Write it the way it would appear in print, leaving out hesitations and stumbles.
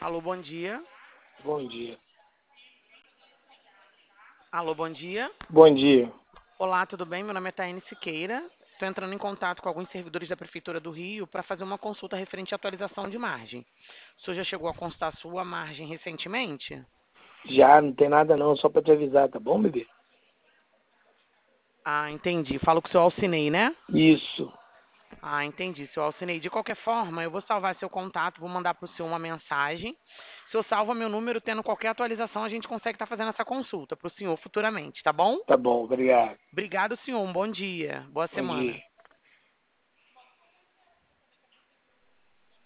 Alô, bom dia. Bom dia. Alô, bom dia. Bom dia. Olá, tudo bem? Meu nome é Taine Siqueira. Estou entrando em contato com alguns servidores da Prefeitura do Rio para fazer uma consulta referente à atualização de margem. O senhor já chegou a consultar sua margem recentemente? Já não tem nada não, só para te avisar, tá bom, bebê? Ah, entendi. Falo com o seu Alcinei, né? Isso. Ah, entendi, seu Alcinei. De qualquer forma, eu vou salvar seu contato, vou mandar para o senhor uma mensagem. Se eu salvo meu número, tendo qualquer atualização, a gente consegue estar fazendo essa consulta para o senhor futuramente, tá bom? Tá bom, obrigado. Obrigado, senhor. Um bom dia. Boa Bom dia. semana.